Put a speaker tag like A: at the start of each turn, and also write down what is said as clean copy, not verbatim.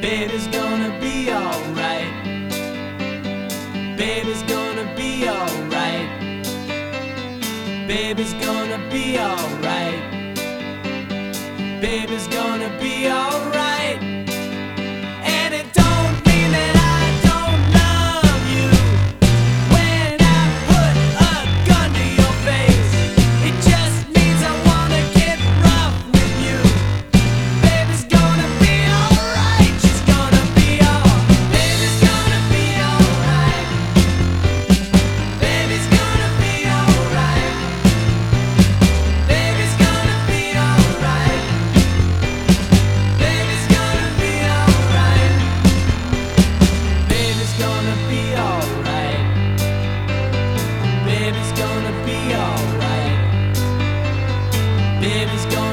A: Baby's gonna be alright. Baby's gonna be alright. Baby's gonna be alright. Baby's gonna be alright. And it don't mean that I don't love you. When I put a gun to your face, it just means I wanna get rough with you. Baby's gonna be alright. She's gonna be alright. Baby's gonna be alright. Baby's gonna be alright. Baby's gonna be alright. Baby's gonna be alright. Baby's gonna be alright. Baby's gonna be alright. Baby's gonna